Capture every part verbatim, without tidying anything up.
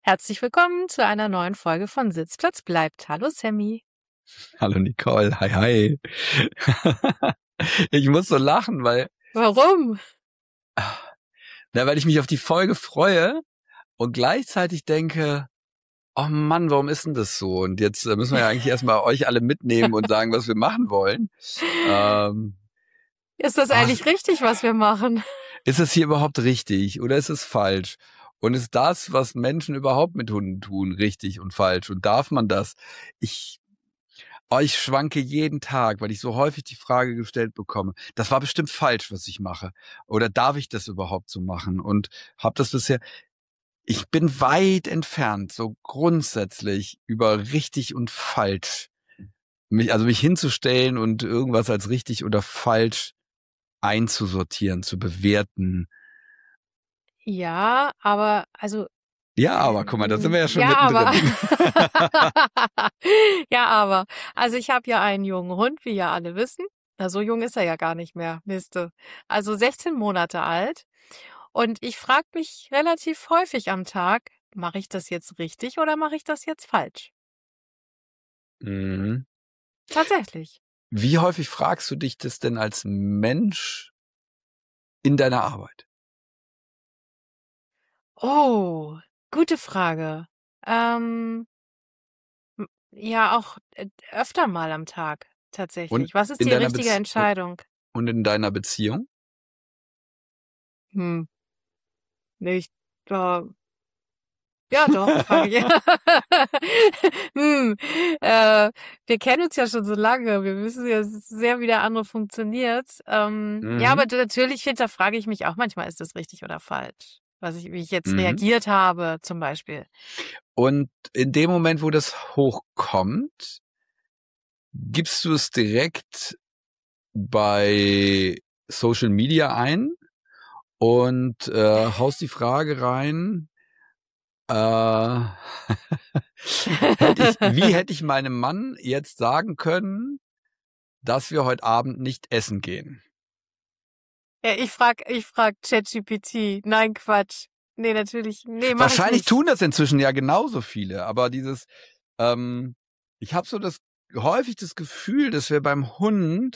Herzlich willkommen zu einer neuen Folge von Sitzplatz bleibt. Hallo Sammy. Hallo Nicole, hi hi. Ich muss so lachen, weil, Warum? na, weil ich mich auf die Folge freue und gleichzeitig denke, oh Mann, warum ist denn das so? Und jetzt äh, müssen wir ja eigentlich erstmal euch alle mitnehmen und sagen, was wir machen wollen. Ähm, Ist das ah, eigentlich richtig, was wir machen? Ist es hier überhaupt richtig oder ist es falsch? Und ist das, was Menschen überhaupt mit Hunden tun, richtig und falsch? Und darf man das? Ich Oh, ich schwanke jeden Tag, weil ich so häufig die Frage gestellt bekomme, das war bestimmt falsch, was ich mache. Oder darf ich das überhaupt so machen? Und habe das bisher, ich bin weit entfernt, so grundsätzlich über richtig und falsch, mich, also mich hinzustellen und irgendwas als richtig oder falsch einzusortieren, zu bewerten. Ja, aber also Ja, aber guck mal, da sind wir ähm, ja schon ja, aber mittendrin. ja, aber also ich habe ja einen jungen Hund, wie ja alle wissen. Na, so jung ist er ja gar nicht mehr, Miste. Also sechzehn Monate alt. Und ich frage mich relativ häufig am Tag, mache ich das jetzt richtig oder mache ich das jetzt falsch? Mhm. Tatsächlich. Wie häufig fragst du dich das denn als Mensch in deiner Arbeit? Oh, gute Frage. Ähm, m- ja, auch äh, öfter mal am Tag, Und tatsächlich. Was ist in die deiner richtige Beziehung? Entscheidung? Und in deiner Beziehung? Hm, nicht. Äh, ja, doch, frage ich. Hm, äh, wir kennen uns ja schon so lange. Wir wissen ja sehr, wie der andere funktioniert. Ähm, ja, aber Mhm. d- natürlich hinterfrage ich mich auch manchmal, ist das richtig oder falsch? Was ich, wie ich jetzt Mhm. reagiert habe, zum Beispiel. Und in dem Moment, wo das hochkommt, gibst du es direkt bei Social Media ein und äh, haust die Frage rein, äh, hätte ich, wie hätte ich meinem Mann jetzt sagen können, dass wir heute Abend nicht essen gehen? Ja, ich frag, ich frag ChatGPT. Nein, Quatsch. Nee, natürlich. Nee, mache ich Wahrscheinlich nicht. tun das inzwischen ja genauso viele, aber dieses, ähm, ich habe so das häufig das Gefühl, dass wir beim Hund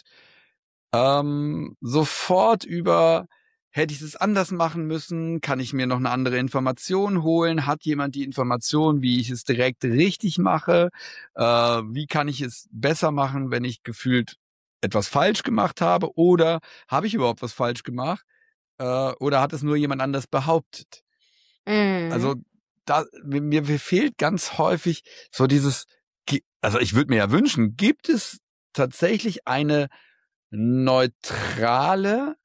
ähm, sofort über, hätte ich es anders machen müssen, kann ich mir noch eine andere Information holen, hat jemand die Information, wie ich es direkt richtig mache, äh, wie kann ich es besser machen, wenn ich gefühlt etwas falsch gemacht habe oder habe ich überhaupt was falsch gemacht äh, oder hat es nur jemand anders behauptet? Mhm. Also da, mir, mir fehlt ganz häufig so dieses, also ich würde mir ja wünschen, gibt es tatsächlich eine neutrale,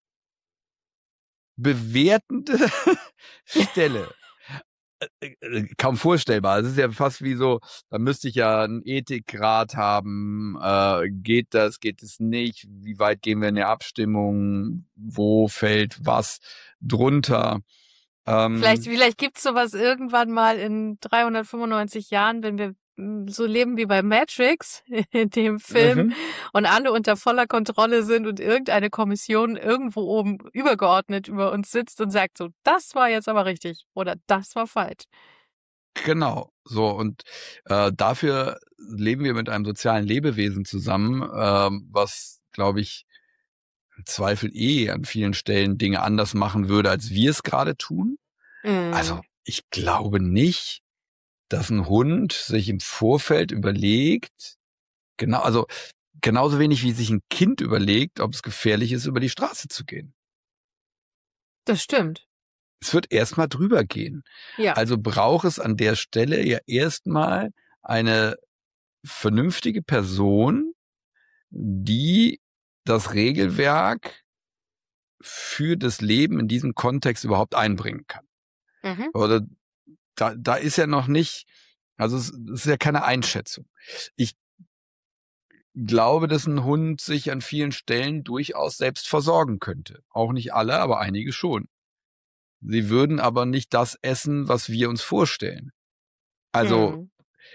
bewertende Stelle? Äh, äh, Kaum vorstellbar. Es ist ja fast wie so, da müsste ich ja einen Ethikrat haben. Äh, geht das, geht es nicht? Wie weit gehen wir in der Abstimmung? Wo fällt was drunter? Vielleicht, Ähm, vielleicht gibt's sowas irgendwann mal in dreihundertfünfundneunzig Jahren, wenn wir mm, so leben wie bei Matrix, in dem Film, mhm. und alle unter voller Kontrolle sind und irgendeine Kommission irgendwo oben übergeordnet über uns sitzt und sagt so, das war jetzt aber richtig oder das war falsch. Genau, so und äh, dafür leben wir mit einem sozialen Lebewesen zusammen, ähm, was, glaube ich, im Zweifel eh an vielen Stellen Dinge anders machen würde, als wir es gerade tun. Mm. Also ich glaube nicht, dass ein Hund sich im Vorfeld überlegt, genau, also genauso wenig wie sich ein Kind überlegt, ob es gefährlich ist, über die Straße zu gehen. Das stimmt. Es wird erstmal drüber gehen. Ja. Also braucht es an der Stelle ja erstmal eine vernünftige Person, die das Regelwerk für das Leben in diesem Kontext überhaupt einbringen kann. Mhm. Oder da, da ist ja noch nicht, also es, es ist ja keine Einschätzung. Ich glaube, dass ein Hund sich an vielen Stellen durchaus selbst versorgen könnte. Auch nicht alle, aber einige schon. Sie würden aber nicht das essen, was wir uns vorstellen. Also Mm.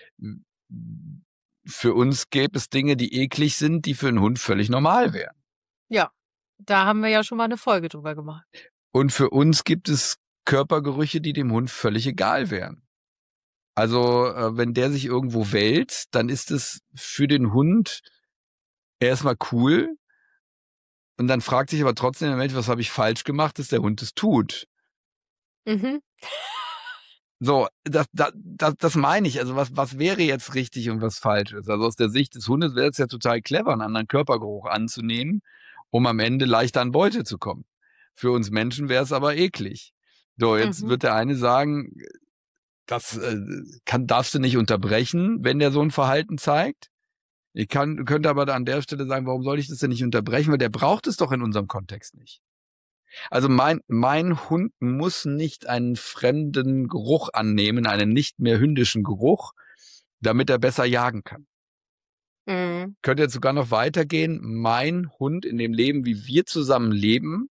für uns gäbe es Dinge, die eklig sind, die für einen Hund völlig normal wären. Ja. Da haben wir ja schon mal eine Folge drüber gemacht. Und für uns gibt es Körpergerüche, die dem Hund völlig egal wären. Also äh, wenn der sich irgendwo wälzt, dann ist es für den Hund erstmal cool. Und dann fragt sich aber trotzdem der Mensch, was habe ich falsch gemacht, dass der Hund es tut. Mhm. So, das, das, das, das meine ich. Also was, was wäre jetzt richtig und was falsch ist? Also aus der Sicht des Hundes wäre es ja total clever, einen anderen Körpergeruch anzunehmen, um am Ende leichter an Beute zu kommen. Für uns Menschen wäre es aber eklig. So, jetzt Mhm. wird der eine sagen, das äh, kann, darfst du nicht unterbrechen, wenn der so ein Verhalten zeigt. Ich kann, könnte aber an der Stelle sagen, warum soll ich das denn nicht unterbrechen? Weil der braucht es doch in unserem Kontext nicht. Also mein, mein Hund muss nicht einen fremden Geruch annehmen, einen nicht mehr hündischen Geruch, damit er besser jagen kann. Mhm. Könnte jetzt sogar noch weitergehen. Mein Hund in dem Leben, wie wir zusammen leben,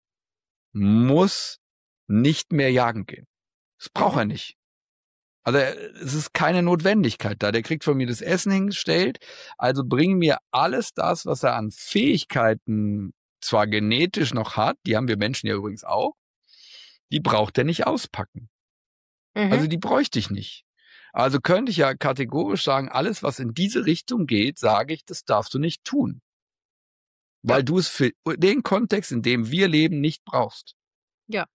muss nicht mehr jagen gehen. Das braucht Mhm. er nicht. Also es ist keine Notwendigkeit da. Der kriegt von mir das Essen hingestellt. Also bring mir alles das, was er an Fähigkeiten zwar genetisch noch hat, die haben wir Menschen ja übrigens auch, die braucht er nicht auspacken. Also Mhm. die bräuchte ich nicht. Also könnte ich ja kategorisch sagen, alles, was in diese Richtung geht, sage ich, das darfst du nicht tun. Ja. Weil du es für den Kontext, in dem wir leben, nicht brauchst. Ja.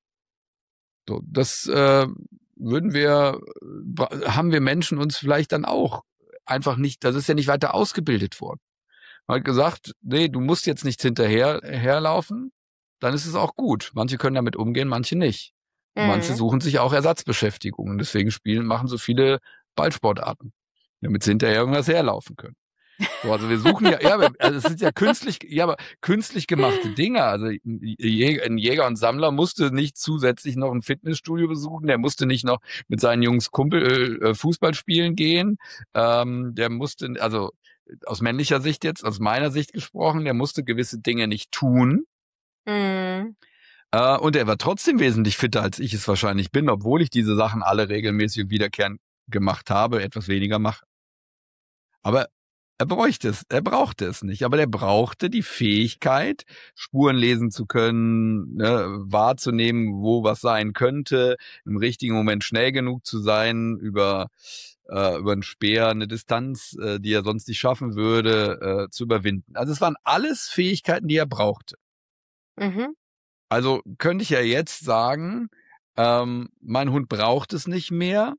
So, das äh, würden wir, haben wir Menschen uns vielleicht dann auch einfach nicht, das ist ja nicht weiter ausgebildet worden. Man hat gesagt, nee, du musst jetzt nicht hinterher herlaufen, dann ist es auch gut. Manche können damit umgehen, manche nicht. Und manche Mhm. suchen sich auch Ersatzbeschäftigungen. Deswegen spielen, machen so viele Ballsportarten, damit sie hinterher irgendwas herlaufen können. So, also wir suchen ja, ja, also es sind ja künstlich, ja, aber künstlich gemachte Dinge. Also ein Jäger, ein Jäger und Sammler musste nicht zusätzlich noch ein Fitnessstudio besuchen, der musste nicht noch mit seinen Jungs Kumpel äh, Fußball spielen gehen, ähm, der musste, also aus männlicher Sicht jetzt, aus meiner Sicht gesprochen, der musste gewisse Dinge nicht tun. Mhm. Äh, und er war trotzdem wesentlich fitter, als ich es wahrscheinlich bin, obwohl ich diese Sachen alle regelmäßig und wiederkehrend gemacht habe, etwas weniger mache. Aber er bräuchte es, er brauchte es nicht, aber der brauchte die Fähigkeit, Spuren lesen zu können, ne, wahrzunehmen, wo was sein könnte, im richtigen Moment schnell genug zu sein, über äh, über einen Speer eine Distanz, äh, die er sonst nicht schaffen würde, äh, zu überwinden. Also es waren alles Fähigkeiten, die er brauchte. Mhm. Also könnte ich ja jetzt sagen, ähm, mein Hund braucht es nicht mehr,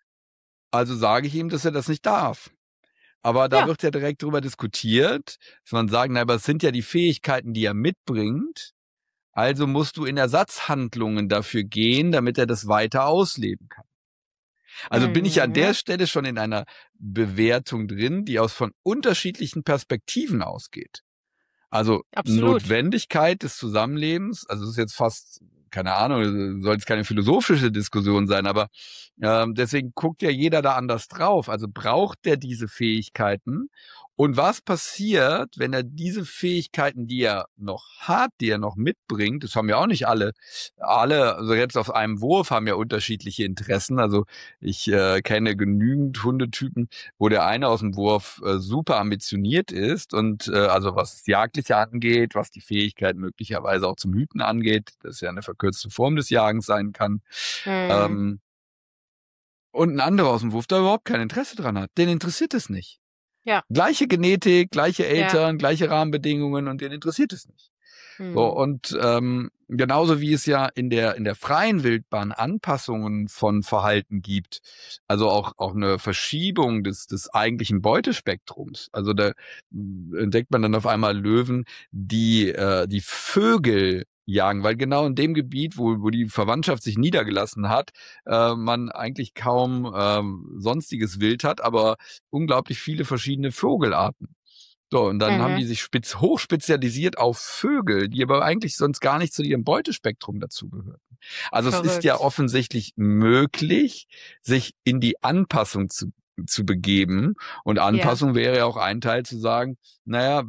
also sage ich ihm, dass er das nicht darf. Aber da Ja. wird ja direkt drüber diskutiert, dass man sagt, na, aber es sind ja die Fähigkeiten, die er mitbringt. Also musst du in Ersatzhandlungen dafür gehen, damit er das weiter ausleben kann. Also bin ich an der Mhm. Stelle schon in einer Bewertung drin, die aus von unterschiedlichen Perspektiven ausgeht. Also Absolut. Notwendigkeit des Zusammenlebens, also es ist jetzt fast, keine Ahnung, soll jetzt keine philosophische Diskussion sein, aber ähm, deswegen guckt ja jeder da anders drauf. Also braucht der diese Fähigkeiten? Und was passiert, wenn er diese Fähigkeiten, die er noch hat, die er noch mitbringt, das haben ja auch nicht alle, alle, also jetzt auf einem Wurf haben ja unterschiedliche Interessen. Also ich äh, kenne genügend Hundetypen, wo der eine aus dem Wurf äh, super ambitioniert ist und äh, also was das Jagdliche angeht, was die Fähigkeit möglicherweise auch zum Hüten angeht, das ja eine verkürzte Form des Jagens sein kann. Mhm. Ähm, und ein anderer aus dem Wurf, der überhaupt kein Interesse dran hat. Den interessiert es nicht. Ja. Gleiche Genetik, gleiche Ja. Eltern, gleiche Rahmenbedingungen und den interessiert es nicht. So, Mhm. und ähm, genauso wie es ja in der in der freien Wildbahn Anpassungen von Verhalten gibt, also auch auch eine Verschiebung des des eigentlichen Beutespektrums. Also da mh, entdeckt man dann auf einmal Löwen, die äh, die Vögel jagen, weil genau in dem Gebiet, wo wo die Verwandtschaft sich niedergelassen hat, äh, man eigentlich kaum ähm, sonstiges Wild hat, aber unglaublich viele verschiedene Vogelarten. So, und dann haben Mhm. die sich spitz, hochspezialisiert auf Vögel, die aber eigentlich sonst gar nicht zu ihrem Beutespektrum dazugehörten. Also es ist ja Verrückt. offensichtlich möglich, sich in die Anpassung zu, zu begeben. Und Ja. Anpassung wäre ja auch ein Teil zu sagen, naja,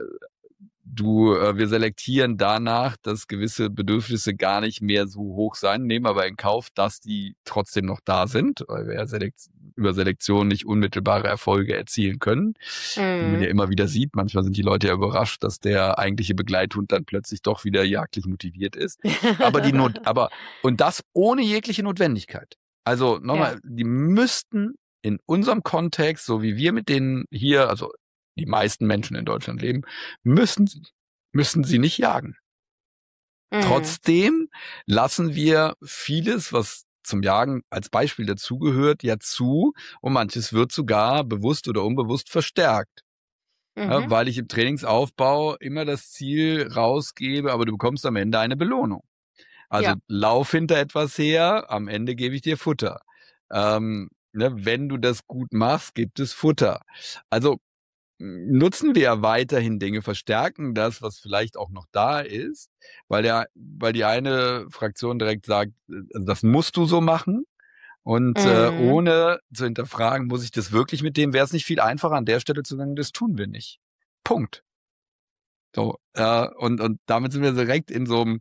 du, äh, wir selektieren danach, dass gewisse Bedürfnisse gar nicht mehr so hoch sein, nehmen aber in Kauf, dass die trotzdem noch da sind, weil wir ja Selekt über Selektion nicht unmittelbare Erfolge erzielen können. Wie man ja Mhm. immer wieder sieht, manchmal sind die Leute ja überrascht, dass der eigentliche Begleithund dann plötzlich doch wieder jagdlich motiviert ist. Aber die Not, aber, und das ohne jegliche Notwendigkeit. Also Ja. nochmal, die müssten in unserem Kontext, so wie wir mit denen hier, also die meisten Menschen in Deutschland leben, müssen, müssen sie nicht jagen. Mhm. Trotzdem lassen wir vieles, was zum Jagen als Beispiel dazugehört, ja zu, und manches wird sogar bewusst oder unbewusst verstärkt. Ja, Mhm. weil ich im Trainingsaufbau immer das Ziel rausgebe, aber du bekommst am Ende eine Belohnung. Also Ja. lauf hinter etwas her, am Ende gebe ich dir Futter. Ähm, ne, wenn du das gut machst, gibt es Futter. Also m, nutzen wir ja weiterhin Dinge, verstärken das, was vielleicht auch noch da ist, weil der, weil die eine Fraktion direkt sagt, äh, also das musst du so machen. Und äh, Mhm. ohne zu hinterfragen, muss ich das wirklich mit dem, wäre es nicht viel einfacher an der Stelle zu sagen, das tun wir nicht. Punkt. So, äh, und, und damit sind wir direkt in so einem,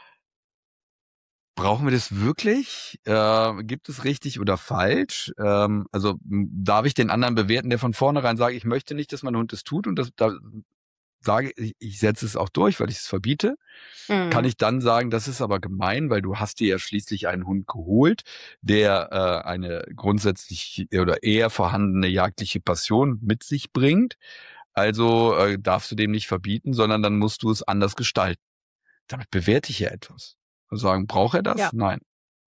brauchen wir das wirklich? Äh, gibt es richtig oder falsch? Ähm, also m, darf ich den anderen bewerten, der von vornherein sagt, ich möchte nicht, dass mein Hund das tut, und das, da sage ich, ich setze es auch durch, weil ich es verbiete. Kann Mhm. ich dann sagen, das ist aber gemein, weil du hast dir ja schließlich einen Hund geholt, der äh, eine grundsätzlich oder eher vorhandene jagdliche Passion mit sich bringt. Also äh, darfst du dem nicht verbieten, sondern dann musst du es anders gestalten. Damit bewerte ich ja etwas. Also sagen, braucht er das? Ja. Nein.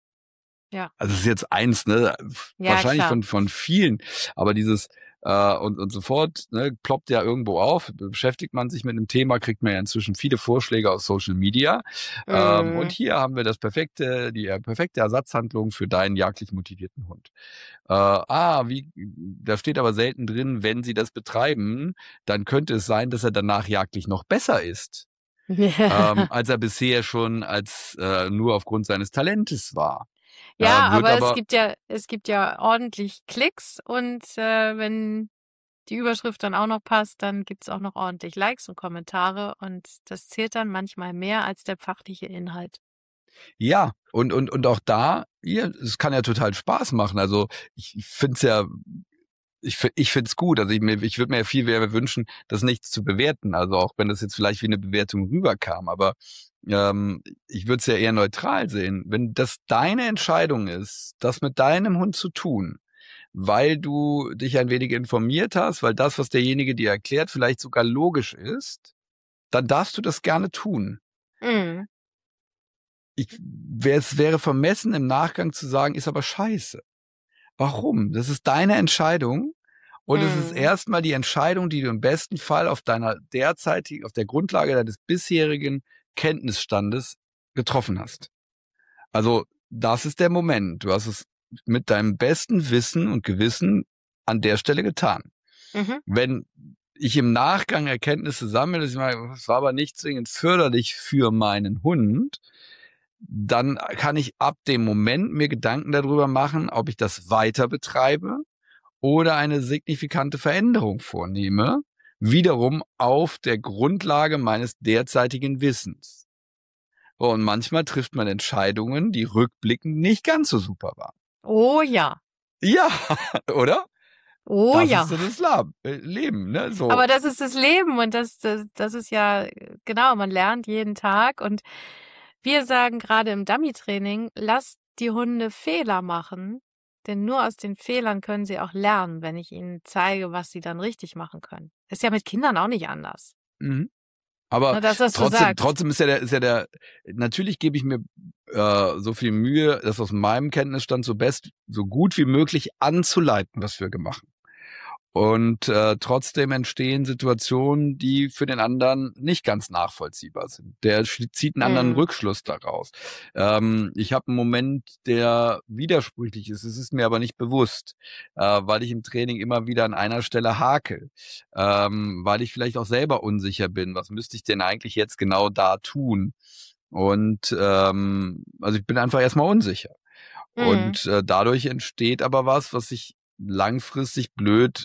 Ja. Also es ist jetzt eins, ne, Ja, wahrscheinlich klar. von von vielen, aber dieses äh, und und sofort ne, ploppt ja irgendwo auf, beschäftigt man sich mit einem Thema, kriegt man ja inzwischen viele Vorschläge aus Social Media. Ähm, und Mhm. hier haben wir das perfekte, die äh, perfekte Ersatzhandlung für deinen jagdlich motivierten Hund. Äh, ah, wie, da steht aber selten drin, wenn sie das betreiben, dann könnte es sein, dass er danach jagdlich noch besser ist, ähm, als er bisher schon als äh, nur aufgrund seines Talentes war. Äh, Ja, wird aber es aber gibt ja, es gibt ja ordentlich Klicks und äh, wenn die Überschrift dann auch noch passt, dann gibt's auch noch ordentlich Likes und Kommentare und das zählt dann manchmal mehr als der fachliche Inhalt. ja, und, und, und auch da, ja, es kann ja total Spaß machen. Also ich, ich finde es ja, ich, fi- ich finde es gut. Also ich, mir- ich würde mir ja viel mehr wünschen, das nichts zu bewerten. Also auch wenn das jetzt vielleicht wie eine Bewertung rüberkam, aber ähm, ich würde es ja eher neutral sehen. Wenn das deine Entscheidung ist, das mit deinem Hund zu tun, weil du dich ein wenig informiert hast, weil das, was derjenige dir erklärt, vielleicht sogar logisch ist, dann darfst du das gerne tun. Mhm. Ich, wär- es wäre vermessen, im Nachgang zu sagen, ist aber scheiße. Warum? Das ist deine Entscheidung. Und es ist Mhm. erstmal die Entscheidung, die du im besten Fall auf deiner derzeitigen, auf der Grundlage deines bisherigen Kenntnisstandes getroffen hast. Also, das ist der Moment. Du hast es mit deinem besten Wissen und Gewissen an der Stelle getan. Mhm. Wenn ich im Nachgang Erkenntnisse sammle, dass ich meine, es war aber nicht zwingend förderlich für meinen Hund, dann kann ich ab dem Moment mir Gedanken darüber machen, ob ich das weiter betreibe oder eine signifikante Veränderung vornehme, wiederum auf der Grundlage meines derzeitigen Wissens. Und manchmal trifft man Entscheidungen, die rückblickend nicht ganz so super waren. Oh ja. Ja, oder? Oh Das ist ja. so das Lab, äh, Leben, ne? So. Aber das ist das Leben und das, das, das ist ja, äh, genau, man lernt jeden Tag und wir sagen gerade im Dummy-Training, lasst die Hunde Fehler machen, denn nur aus den Fehlern können sie auch lernen, wenn ich ihnen zeige, was sie dann richtig machen können. Ist ja mit Kindern auch nicht anders. Mhm. Aber Ne, das, was du trotzdem, sagst. trotzdem ist ja der, ist ja der, natürlich gebe ich mir äh, so viel Mühe, das aus meinem Kenntnisstand so best, so gut wie möglich anzuleiten, was wir gemacht. Und äh, trotzdem entstehen Situationen, die für den anderen nicht ganz nachvollziehbar sind. Der sch- zieht einen anderen Mm. Rückschluss daraus. Ähm, ich habe einen Moment, der widersprüchlich ist. Es ist mir aber nicht bewusst, äh, weil ich im Training immer wieder an einer Stelle hakel, ähm, weil ich vielleicht auch selber unsicher bin. Was müsste ich denn eigentlich jetzt genau da tun? Und ähm, also ich bin einfach erstmal unsicher. Mm. Und äh, dadurch entsteht aber was, was sich langfristig blöd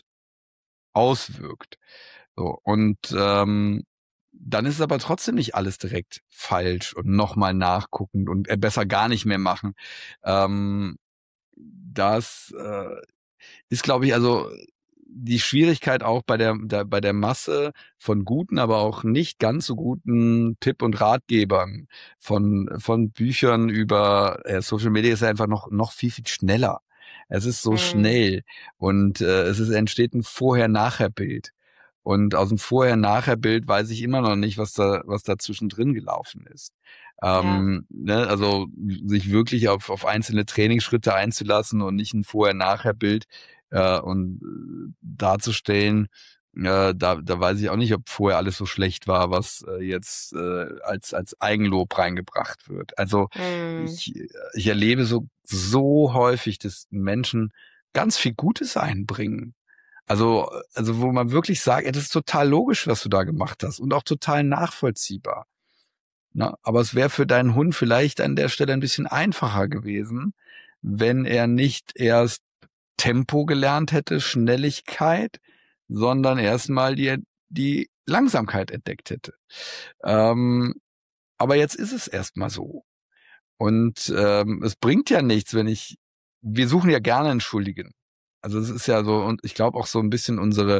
auswirkt. So, und ähm, dann ist es aber trotzdem nicht alles direkt falsch und nochmal nachgucken und äh, besser gar nicht mehr machen. Ähm, das äh, ist, glaube ich, also die Schwierigkeit auch bei der, der bei der Masse von guten, aber auch nicht ganz so guten Tipp- und Ratgebern, von von Büchern über äh, Social Media ist ja einfach noch noch viel viel schneller. Es ist so Mhm. schnell und äh, es ist, entsteht ein Vorher-Nachher-Bild. Und aus dem Vorher-Nachher-Bild weiß ich immer noch nicht, was da was da zwischendrin gelaufen ist. Ja. Ähm, ne, also sich wirklich auf auf einzelne Trainingsschritte einzulassen und nicht ein Vorher-Nachher-Bild äh, und äh, darzustellen, äh, da, da weiß ich auch nicht, ob vorher alles so schlecht war, was äh, jetzt äh, als als Eigenlob reingebracht wird. Also Mhm. ich ich erlebe so so häufig, dass Menschen ganz viel Gutes einbringen. Also also wo man wirklich sagt, ja, das ist total logisch, was du da gemacht hast und auch total nachvollziehbar. Ne? Aber es wäre für deinen Hund vielleicht an der Stelle ein bisschen einfacher gewesen, wenn er nicht erst Tempo gelernt hätte, Schnelligkeit, sondern erstmal die, die Langsamkeit entdeckt hätte. Ähm, aber jetzt ist es erstmal so. Und ähm, es bringt ja nichts, wenn ich, wir suchen ja gerne einen Schuldigen. Also es ist ja so, und ich glaube auch so ein bisschen unsere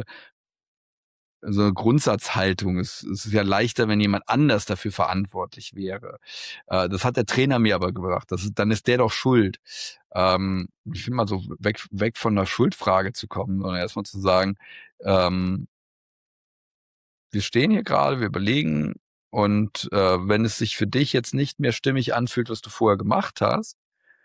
so eine Grundsatzhaltung. Es, es ist ja leichter, wenn jemand anders dafür verantwortlich wäre. Äh, das hat der Trainer mir aber gebracht. Das ist, dann ist der doch schuld. Ähm, ich finde mal so weg, weg von der Schuldfrage zu kommen, sondern erstmal zu sagen, ähm, wir stehen hier gerade, wir überlegen und äh, wenn es sich für dich jetzt nicht mehr stimmig anfühlt, was du vorher gemacht hast,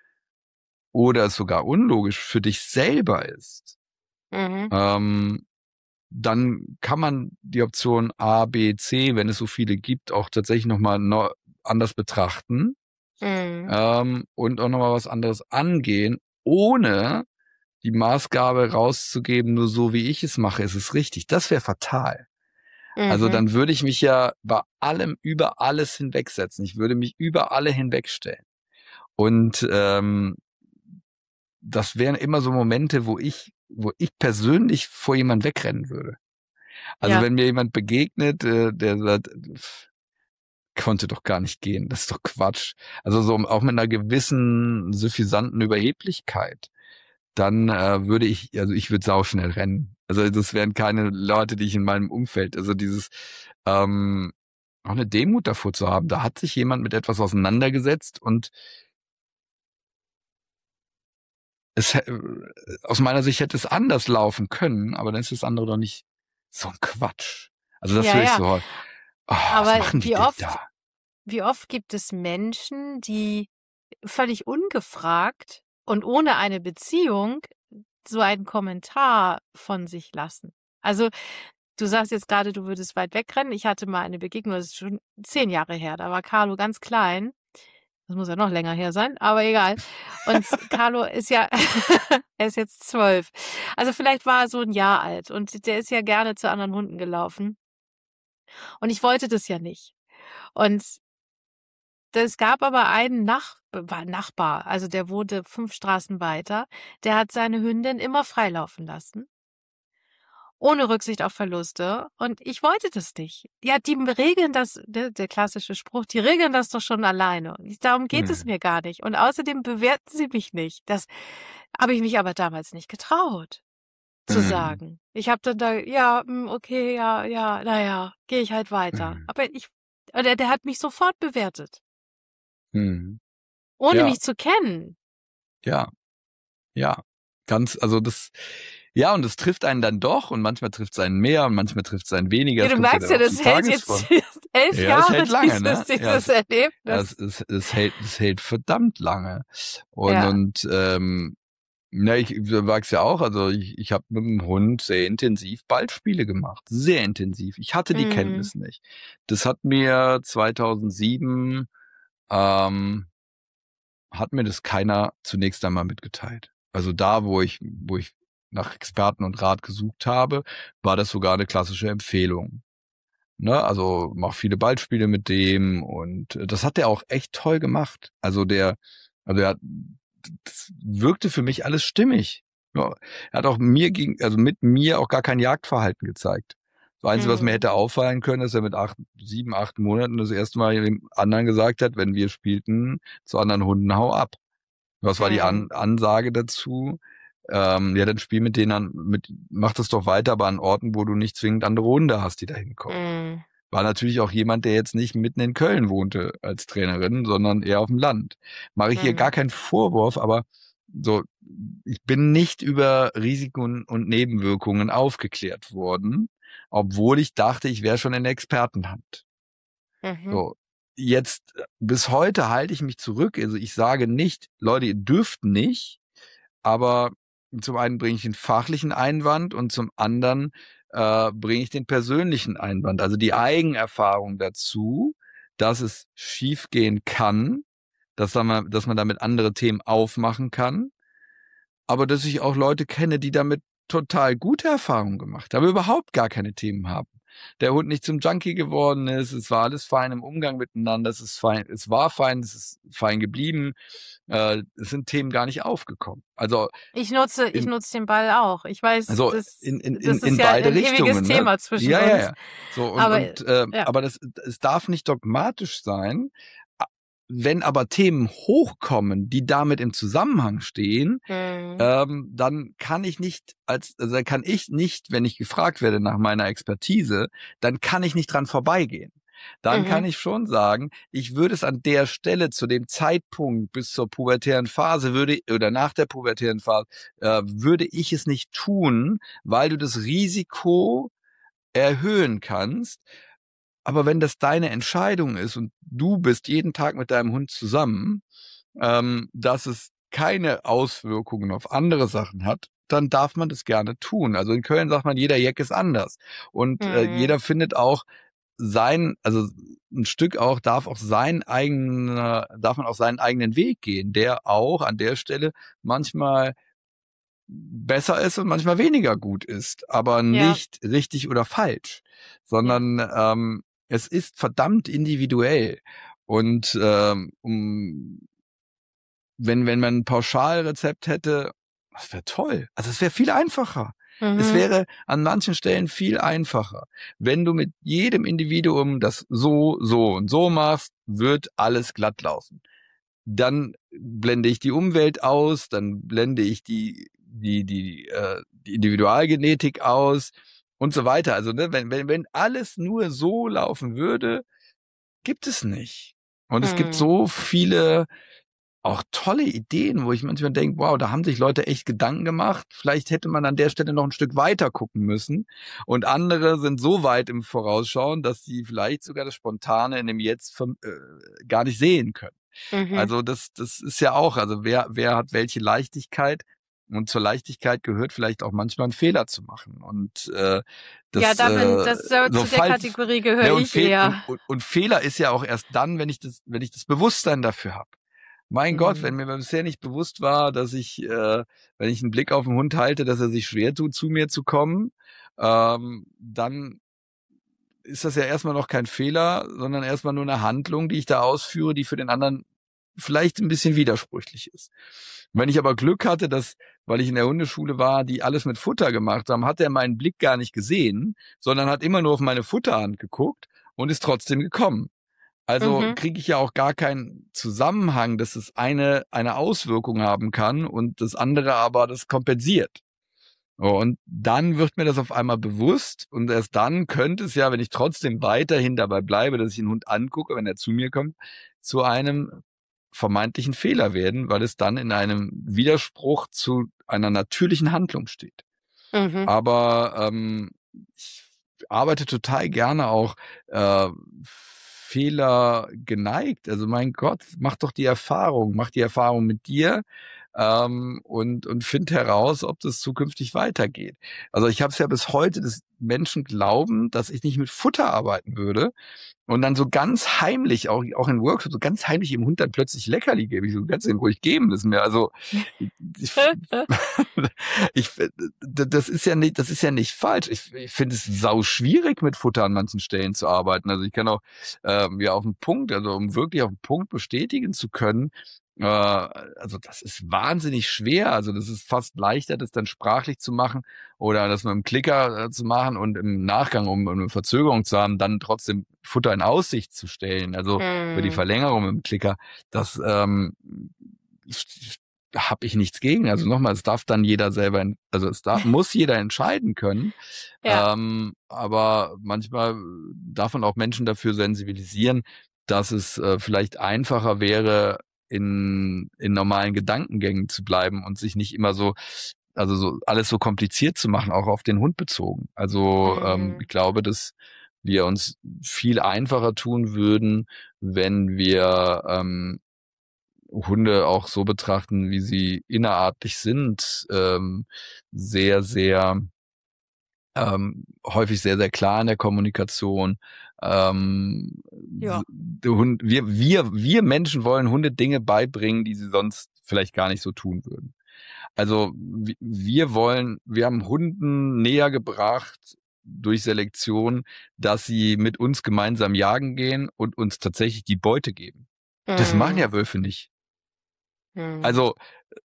oder es sogar unlogisch für dich selber ist, Mhm. ähm, dann kann man die Option A, B, C, wenn es so viele gibt, auch tatsächlich nochmal no, anders betrachten Mhm. ähm, und auch nochmal was anderes angehen, ohne die Maßgabe rauszugeben, nur so wie ich es mache, ist es richtig. Das wäre fatal. Also Mhm. dann würde ich mich ja bei allem über alles hinwegsetzen. Ich würde mich über alle hinwegstellen. Und ähm, das wären immer so Momente, wo ich, wo ich persönlich vor jemand wegrennen würde. Also Ja. wenn mir jemand begegnet, äh, der sagt, pff, konnte doch gar nicht gehen, das ist doch Quatsch. Also so auch mit einer gewissen suffisanten Überheblichkeit, dann äh, würde ich, also ich würde sauschnell rennen. Also das wären keine Leute, die ich in meinem Umfeld, also dieses ähm, auch eine Demut davor zu haben. Da hat sich jemand mit etwas auseinandergesetzt und es hä- äh, aus meiner Sicht hätte es anders laufen können, aber dann ist das andere doch nicht so ein Quatsch. Also das Ja, höre ich ja. so, oh, was Aber machen die wie denn oft, da? wie oft gibt es Menschen, die völlig ungefragt und ohne eine Beziehung so einen Kommentar von sich lassen? Also, du sagst jetzt gerade, du würdest weit wegrennen. Ich hatte mal eine Begegnung, das ist schon zehn Jahre her. Da war Carlo ganz klein. Das muss ja noch länger her sein, aber egal. Und Carlo ist ja, er ist jetzt zwölf. Also vielleicht war er so ein Jahr alt und der ist ja gerne zu anderen Hunden gelaufen. Und ich wollte das ja nicht. Und es gab aber einen Nach war Nachbar, also der wohnte fünf Straßen weiter, der hat seine Hündin immer freilaufen lassen, ohne Rücksicht auf Verluste. Und ich wollte das nicht. Ja, die regeln das, der, der klassische Spruch, die regeln das doch schon alleine. Und ich, darum geht es Hm. mir gar nicht. Und außerdem bewerten sie mich nicht. Das habe ich mich aber damals nicht getraut zu Hm. sagen. Ich habe dann da, ja, hm, okay, ja, ja, naja, gehe ich halt weiter. Hm. Aber ich, der, der hat mich sofort bewertet, Hm. ohne Ja, mich zu kennen. ja, ja. Ganz, also das, ja, und es trifft einen dann doch und manchmal trifft es einen mehr und manchmal trifft es einen weniger. Ja, Es du kommt ja merkst dann ja, auf die das hält jetzt Tagesform. elf Ja, es Jahre, hält lange, dieses, ne? Ja, dieses es, ja, es, Erlebnis. es, es hält, es hält verdammt lange. Und, Ja. und ähm, na, ich sag's ja auch, also ich, ich habe mit dem Hund sehr intensiv Ballspiele gemacht. Sehr intensiv. Ich hatte die Mhm. Kenntnis nicht. Das hat mir zweitausendsieben ähm, hat mir das keiner zunächst einmal mitgeteilt. Also da, wo ich, wo ich nach Experten und Rat gesucht habe, war das sogar eine klassische Empfehlung. Ne? Also mach viele Ballspiele mit dem und äh, das hat er auch echt toll gemacht. Also der, also er hat, das wirkte für mich alles stimmig. Ja, er hat auch mir gegen, also mit mir auch gar kein Jagdverhalten gezeigt. Das Einzige, was mir Mhm. hätte auffallen können, ist, dass er mit acht, sieben, acht Monaten das erste Mal dem anderen gesagt hat, wenn wir spielten, zu anderen Hunden, hau ab. Was war die Mhm. An Ansage dazu? ähm, ja, dann spiel mit denen an, mit, mach das doch weiter, aber an Orten, wo du nicht zwingend andere Hunde hast, die da hinkommen. Mhm. War natürlich auch jemand, der jetzt nicht mitten in Köln wohnte als Trainerin, sondern eher auf dem Land. Mache ich hier gar Mhm. keinen Vorwurf, aber so, ich bin nicht über Risiken und Nebenwirkungen aufgeklärt worden, obwohl ich dachte, ich wäre schon in der Expertenhand. Mhm. So, jetzt bis heute halte ich mich zurück. Also ich sage nicht, Leute, ihr dürft nicht, aber zum einen bringe ich den fachlichen Einwand und zum anderen äh, bringe ich den persönlichen Einwand, also die Eigenerfahrung dazu, dass es schiefgehen kann, dass man, dass man damit andere Themen aufmachen kann, aber dass ich auch Leute kenne, die damit total gute Erfahrungen gemacht haben, überhaupt gar keine Themen haben. Der Hund nicht zum Junkie geworden ist, es war alles fein im Umgang miteinander, es ist fein, es war fein, es ist fein geblieben, äh, es sind Themen gar nicht aufgekommen. Also Ich nutze, ich in, nutze den Ball auch. Ich weiß, also das, in, in, in, das ist in ja beide ein ewiges Richtungen, ne? Thema zwischen Ja, ja, uns. ja. So, und, Aber und äh, ja. aber das, es darf nicht dogmatisch sein. A- Wenn aber Themen hochkommen, die damit im Zusammenhang stehen, Mhm. ähm, dann kann ich nicht als, also dann kann ich nicht, wenn ich gefragt werde nach meiner Expertise, dann kann ich nicht dran vorbeigehen. Dann kann Mhm. ich schon sagen, ich würde es an der Stelle zu dem Zeitpunkt bis zur pubertären Phase würde oder nach der pubertären Phase äh, würde ich es nicht tun, weil du das Risiko erhöhen kannst. Aber wenn das deine Entscheidung ist und du bist jeden Tag mit deinem Hund zusammen, ähm, dass es keine Auswirkungen auf andere Sachen hat, dann darf man das gerne tun. Also in Köln sagt man, jeder Jack ist anders. Und äh, Mhm. jeder findet auch sein, also ein Stück auch, darf auch sein eigener, darf man auch seinen eigenen Weg gehen, der auch an der Stelle manchmal besser ist und manchmal weniger gut ist, aber Ja, nicht richtig oder falsch, ja. sondern ähm, es ist verdammt individuell. Und ähm, um, wenn, wenn man ein Pauschalrezept hätte, das wäre toll. Also es wäre viel einfacher. Es Mhm. wäre an manchen Stellen viel einfacher. Wenn du mit jedem Individuum das so, so und so machst, wird alles glatt laufen. Dann blende ich die Umwelt aus, dann blende ich die, die, die, äh, die Individualgenetik aus und so weiter. Also ne, wenn, wenn, wenn alles nur so laufen würde, gibt es nicht. Und es gibt Mhm. so viele auch tolle Ideen, wo ich manchmal denke, wow, da haben sich Leute echt Gedanken gemacht. Vielleicht hätte man an der Stelle noch ein Stück weiter gucken müssen. Und andere sind so weit im Vorausschauen, dass sie vielleicht sogar das Spontane in dem Jetzt vom, äh, gar nicht sehen können. Mhm. Also das, das ist ja auch, also wer, wer hat welche Leichtigkeit? Und zur Leichtigkeit gehört vielleicht auch manchmal einen Fehler zu machen. Und äh, Ja, das da bin, äh, das äh, so zu der Fall, Kategorie gehöre ne, und, ich Fehl, und, eher. und, und Fehler ist ja auch erst dann, wenn ich das, wenn ich das Bewusstsein dafür habe. Mein Gott, wenn Mhm. mir bisher nicht bewusst war, dass ich, äh, wenn ich einen Blick auf den Hund halte, dass er sich schwer tut, zu mir zu kommen, ähm, dann ist das ja erstmal noch kein Fehler, sondern erstmal nur eine Handlung, die ich da ausführe, die für den anderen vielleicht ein bisschen widersprüchlich ist. Wenn ich aber Glück hatte, dass, weil ich in der Hundeschule war, die alles mit Futter gemacht haben, hat er meinen Blick gar nicht gesehen, sondern hat immer nur auf meine Futterhand geguckt und ist trotzdem gekommen. Also Mhm. kriege ich ja auch gar keinen Zusammenhang, dass es eine, eine Auswirkung haben kann und das andere aber das kompensiert. So, und dann wird mir das auf einmal bewusst und erst dann könnte es ja, wenn ich trotzdem weiterhin dabei bleibe, dass ich einen Hund angucke, wenn er zu mir kommt, zu einem vermeintlichen Fehler werden, weil es dann in einem Widerspruch zu einer natürlichen Handlung steht. Mhm. Aber ähm, ich arbeite total gerne auch äh, Fehler geneigt. Also mein Gott, mach doch die Erfahrung, mach die Erfahrung mit dir ähm, und und find heraus, ob das zukünftig weitergeht. Also ich habe es ja bis heute, dass Menschen glauben, dass ich nicht mit Futter arbeiten würde, und dann so ganz heimlich, auch, auch in Workshops, so ganz heimlich im Hund dann plötzlich Leckerli gebe. Ich so, ganz den ruhig geben müssen mir. Also, ich, ich, das ist ja nicht, das ist ja nicht falsch. Ich, ich finde es sau schwierig, mit Futter an manchen Stellen zu arbeiten. Also ich kann auch, ähm, ja, auf den Punkt, also um wirklich auf den Punkt bestätigen zu können, äh, also das ist wahnsinnig schwer. Also das ist fast leichter, das dann sprachlich zu machen oder das mit dem Klicker äh, zu machen und im Nachgang, um, um eine Verzögerung zu haben, dann trotzdem Futter in Aussicht zu stellen, also über die Mhm. Verlängerung mit dem Klicker, das ähm, habe ich nichts gegen. Also nochmal, es darf dann jeder selber, also es darf, muss jeder entscheiden können. Ja. Ähm, aber manchmal darf man auch Menschen dafür sensibilisieren, dass es äh, vielleicht einfacher wäre, in, in normalen Gedankengängen zu bleiben und sich nicht immer so, also so alles so kompliziert zu machen, auch auf den Hund bezogen. Also ähm, Mhm. ich glaube, dass wir uns viel einfacher tun würden, wenn wir ähm, Hunde auch so betrachten, wie sie innerartlich sind, ähm, sehr, sehr ähm, häufig sehr, sehr klar in der Kommunikation. Ähm, Ja. der Hund, wir, wir, wir Menschen wollen Hunde Dinge beibringen, die sie sonst vielleicht gar nicht so tun würden. Also wi- wir wollen, wir haben Hunden näher gebracht durch Selektion, dass sie mit uns gemeinsam jagen gehen und uns tatsächlich die Beute geben. Das machen Mhm. ja Wölfe nicht. Mhm. Also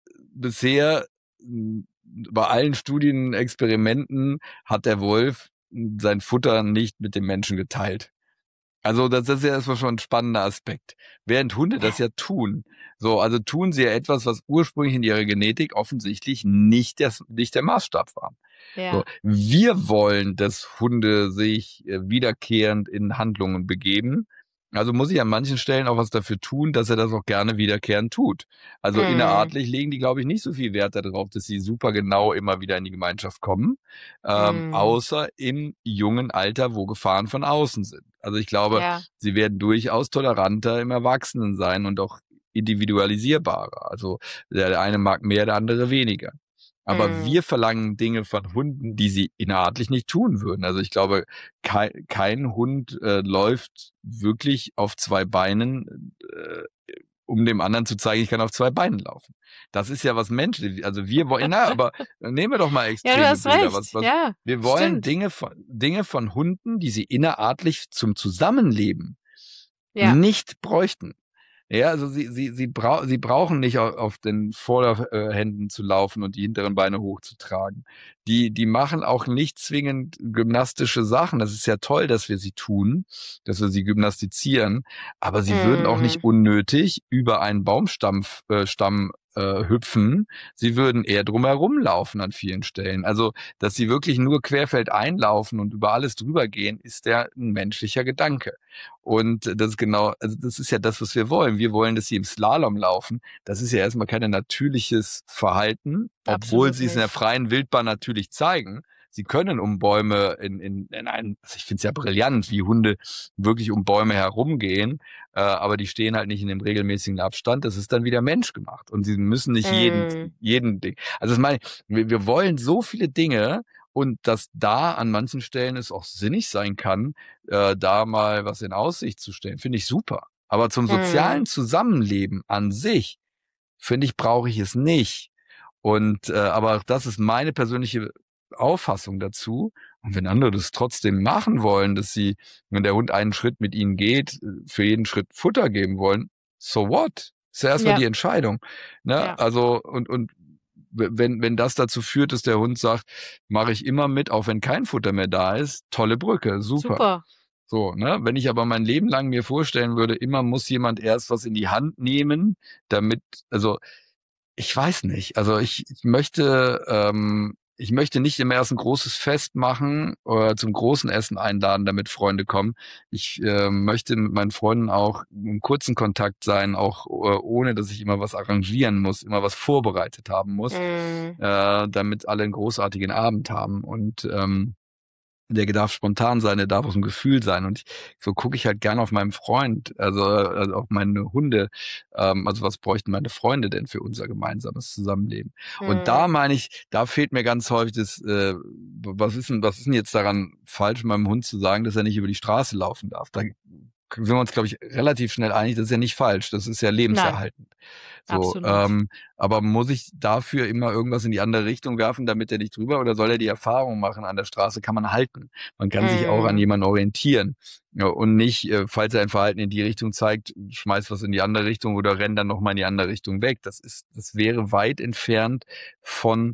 bisher mh, bei allen Studien, Experimenten hat der Wolf sein Futter nicht mit dem Menschen geteilt. Also das, das ist ja erstmal schon ein spannender Aspekt. Während Hunde das ja tun. So, also tun sie ja etwas, was ursprünglich in ihrer Genetik offensichtlich nicht der, nicht der Maßstab war. So, Ja. wir wollen, dass Hunde sich äh, wiederkehrend in Handlungen begeben. Also muss ich an manchen Stellen auch was dafür tun, dass er das auch gerne wiederkehrend tut. Also Mhm. innerartlich legen die, glaube ich, nicht so viel Wert darauf, dass sie super genau immer wieder in die Gemeinschaft kommen, ähm, Mhm. außer im jungen Alter, wo Gefahren von außen sind. Also ich glaube, Ja. sie werden durchaus toleranter im Erwachsenen sein und auch individualisierbarer. Also der eine mag mehr, der andere weniger. Aber Mhm. wir verlangen Dinge von Hunden, die sie innerartlich nicht tun würden. Also ich glaube, kein, kein Hund äh, läuft wirklich auf zwei Beinen, äh, um dem anderen zu zeigen, ich kann auf zwei Beinen laufen. Das ist ja was Menschliches. Also wir wollen, na, aber nehmen wir doch mal Ja, du extreme hast Bilder. Was, recht. was, Ja, wir wollen stimmt. Dinge von, Dinge von Hunden, die sie innerartlich zum Zusammenleben Ja. nicht bräuchten. Ja, also sie, sie, sie, brau sie brauchen nicht auf, auf den Vorderhänden zu laufen und die hinteren Beine hochzutragen. Die, die machen auch nicht zwingend gymnastische Sachen. Das ist ja toll, dass wir sie tun, dass wir sie gymnastizieren, aber sie würden auch nicht Mhm. unnötig über einen Baumstamm äh, Stamm, äh, hüpfen. Sie würden eher drumherum laufen an vielen Stellen. Also, dass sie wirklich nur querfeld einlaufen und über alles drüber gehen, ist der ein menschlicher Gedanke. Und das ist genau, also das ist ja das, was wir wollen. Wir wollen, dass sie im Slalom laufen. Das ist ja erstmal kein natürliches Verhalten, obwohl Absolut sie es in der nicht. freien Wildbahn natürlich zeigen. Sie können um Bäume in, in, in einen, also ich finde es ja brillant, wie Hunde wirklich um Bäume herumgehen, äh, aber die stehen halt nicht in dem regelmäßigen Abstand. Das ist dann wieder menschgemacht. Und sie müssen nicht jeden, Mhm. jeden Ding. Also das meine ich, wir, wir wollen so viele Dinge, und dass da an manchen Stellen es auch sinnig sein kann, äh, da mal was in Aussicht zu stellen, finde ich super. Aber zum Mhm. sozialen Zusammenleben an sich, finde ich, brauche ich es nicht. Und äh, aber auch das ist meine persönliche Auffassung dazu. Und wenn andere das trotzdem machen wollen, dass sie, wenn der Hund einen Schritt mit ihnen geht, für jeden Schritt Futter geben wollen, so what? Ist ja erstmal Ja. die Entscheidung. Ne? Ja. Also, und, und wenn, wenn das dazu führt, dass der Hund sagt, mache ich immer mit, auch wenn kein Futter mehr da ist, tolle Brücke, super. Super. So, ne? Wenn ich aber mein Leben lang mir vorstellen würde, immer muss jemand erst was in die Hand nehmen, damit, also ich weiß nicht. Also ich, ich möchte, ähm, ich möchte nicht immer erst ein großes Fest machen oder zum großen Essen einladen, damit Freunde kommen. Ich äh, möchte mit meinen Freunden auch im kurzen Kontakt sein, auch äh, ohne, dass ich immer was arrangieren muss, immer was vorbereitet haben muss, Mhm. äh, damit alle einen großartigen Abend haben. Und ähm, der darf spontan sein, der darf aus dem Gefühl sein. Und ich, so gucke ich halt gerne auf meinen Freund, also, also auf meine Hunde. Ähm, also was bräuchten meine Freunde denn für unser gemeinsames Zusammenleben? Und da Mhm. meine ich, da fehlt mir ganz häufig das, äh, was ist denn, was ist denn jetzt daran falsch, meinem Hund zu sagen, dass er nicht über die Straße laufen darf? Da sind wir uns, glaube ich, relativ schnell einig, das ist ja nicht falsch, das ist ja Nein, lebenserhaltend. So, absolut. ähm, aber muss ich dafür immer irgendwas in die andere Richtung werfen, damit er nicht drüber, oder soll er die Erfahrung machen, an der Straße kann man halten. Man kann sich auch an Mhm. jemanden orientieren. Ja, und nicht, äh, falls er ein Verhalten in die Richtung zeigt, schmeißt was in die andere Richtung oder rennt dann nochmal in die andere Richtung weg. Das ist, das wäre weit entfernt von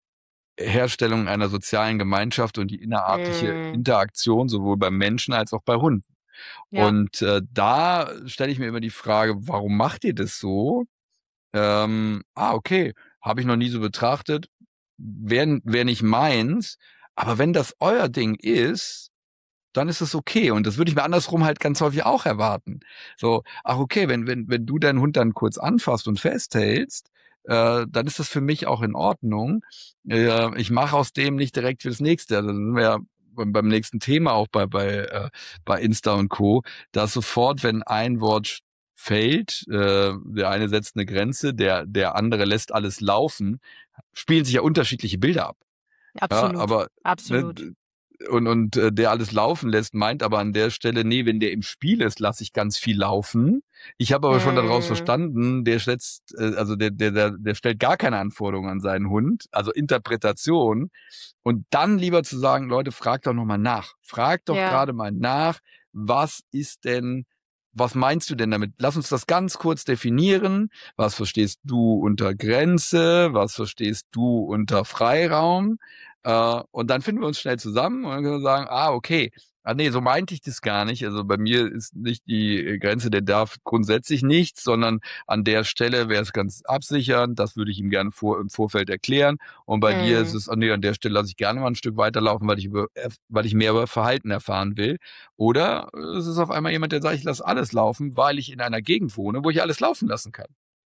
Herstellung einer sozialen Gemeinschaft und die innerartliche Mhm. Interaktion sowohl beim Menschen als auch bei Hunden. Ja. Und äh, da stelle ich mir immer die Frage, warum macht ihr das so? ähm, ah, okay, habe ich noch nie so betrachtet, wäre wär nicht meins, aber wenn das euer Ding ist, dann ist es okay. Und das würde ich mir andersrum halt ganz häufig auch erwarten. So, ach okay, wenn, wenn, wenn du deinen Hund dann kurz anfasst und festhältst, äh, dann ist das für mich auch in Ordnung. Äh, ich mache aus dem nicht direkt fürs Nächste. Also dann sind wir ja beim, beim nächsten Thema auch bei, bei, äh, bei Insta und Co., dass sofort, wenn ein Wort fällt, äh, der eine setzt eine Grenze, der, der andere lässt alles laufen, spielen sich ja unterschiedliche Bilder ab. Ja, Absolut, aber ne, absolut. und und äh, der alles laufen lässt, meint aber an der Stelle, nee, wenn der im Spiel ist, lasse ich ganz viel laufen. Ich habe aber schon daraus Mm, verstanden, der setzt, äh, also der, der, der, der stellt gar keine Anforderungen an seinen Hund, also Interpretation. Und dann lieber zu sagen, Leute, fragt doch nochmal nach. Fragt doch ja. gerade mal nach, was ist denn, was meinst du denn damit? Lass uns das ganz kurz definieren. Was verstehst du unter Grenze? Was verstehst du unter Freiraum? Äh, und dann finden wir uns schnell zusammen und dann können wir sagen, ah, okay, ah nee, so meinte ich das gar nicht. Also bei mir ist nicht die Grenze, der darf grundsätzlich nichts, sondern an der Stelle wäre es ganz absichernd. Das würde ich ihm gerne vor, im Vorfeld erklären. Und bei dir ist Mm. es, oh nee, an der Stelle lasse ich gerne mal ein Stück weiterlaufen, weil ich über, weil ich mehr über Verhalten erfahren will. Oder es ist auf einmal jemand, der sagt, ich lasse alles laufen, weil ich in einer Gegend wohne, wo ich alles laufen lassen kann.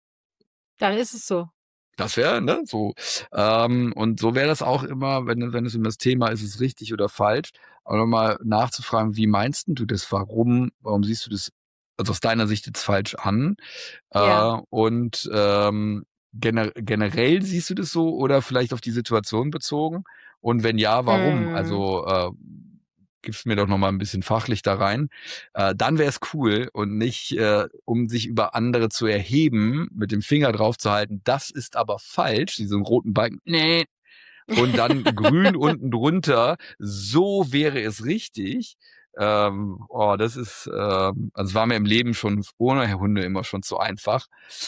Dann ist es so. Das wäre, ne, so. Ähm, und so wäre das auch immer, wenn, wenn es um das Thema ist, ist es richtig oder falsch. Aber nochmal nachzufragen, wie meinst du das? Warum, warum siehst du das, also aus deiner Sicht jetzt falsch an? Ja. Äh, und ähm, gener generell siehst du das so oder vielleicht auf die Situation bezogen? Und wenn ja, warum? Mm. Also äh, gibst mir doch noch mal ein bisschen fachlich da rein. Äh, dann wäre es cool und nicht, äh, um sich über andere zu erheben, mit dem Finger drauf zu halten, das ist aber falsch, diesen roten Balken, nee, und dann grün unten drunter, so wäre es richtig. Ähm, oh, das ist, ähm, also es war mir im Leben schon ohne Hunde immer schon zu einfach.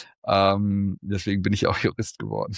Ähm, deswegen bin ich auch Jurist geworden.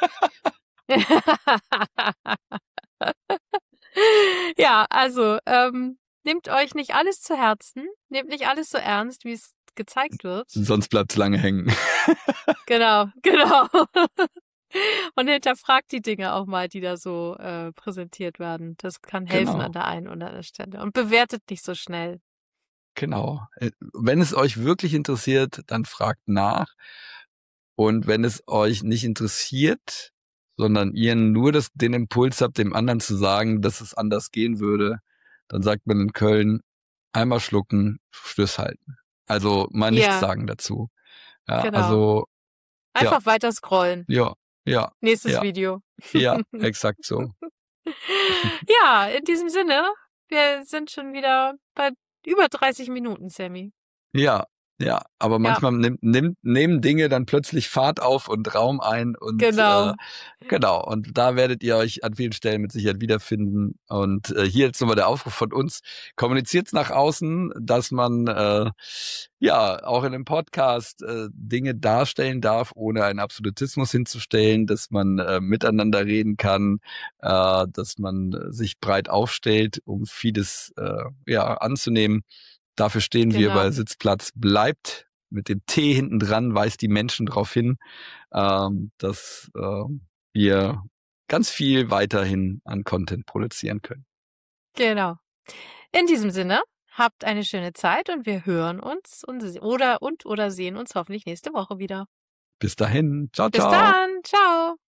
Ja, also, ähm, nehmt euch nicht alles zu Herzen, nehmt nicht alles so ernst, wie es gezeigt wird. Sonst bleibt's lange hängen. Genau, genau. Und hinterfragt die Dinge auch mal, die da so äh, präsentiert werden. Das kann helfen an Genau. der einen oder anderen Stelle. Und bewertet nicht so schnell. Genau. Äh, Wenn es euch wirklich interessiert, dann fragt nach. Und wenn es euch nicht interessiert, sondern ihr nur das, den Impuls habt, dem anderen zu sagen, dass es anders gehen würde, dann sagt man in Köln, einmal schlucken, Schluss halten. Also mal nichts Ja, sagen dazu. Ja, genau. also, ja, Einfach weiter scrollen. ja, ja, Nächstes ja, Video. ja, exakt so. Ja, in diesem Sinne, wir sind schon wieder bei über dreißig Minuten, Sammy. Ja, ja, aber Ja, manchmal nimmt, nimmt, nehmen Dinge dann plötzlich Fahrt auf und Raum ein und äh, genau. genau, und da werdet ihr euch an vielen Stellen mit Sicherheit wiederfinden. Und äh, hier jetzt nochmal der Aufruf von uns, kommuniziert's nach außen, dass man äh, ja auch in einem Podcast äh, Dinge darstellen darf, ohne einen Absolutismus hinzustellen, dass man äh, miteinander reden kann, äh, dass man äh, sich breit aufstellt, um vieles äh, ja anzunehmen. Dafür stehen wir bei Genau. Sitzplatz bleibt. Mit dem T hinten dran weist die Menschen darauf hin, ähm, dass äh, wir ganz viel weiterhin an Content produzieren können. Genau. In diesem Sinne, habt eine schöne Zeit und wir hören uns und, oder und oder sehen uns hoffentlich nächste Woche wieder. Bis dahin. Ciao, Bis ciao. dann. Ciao.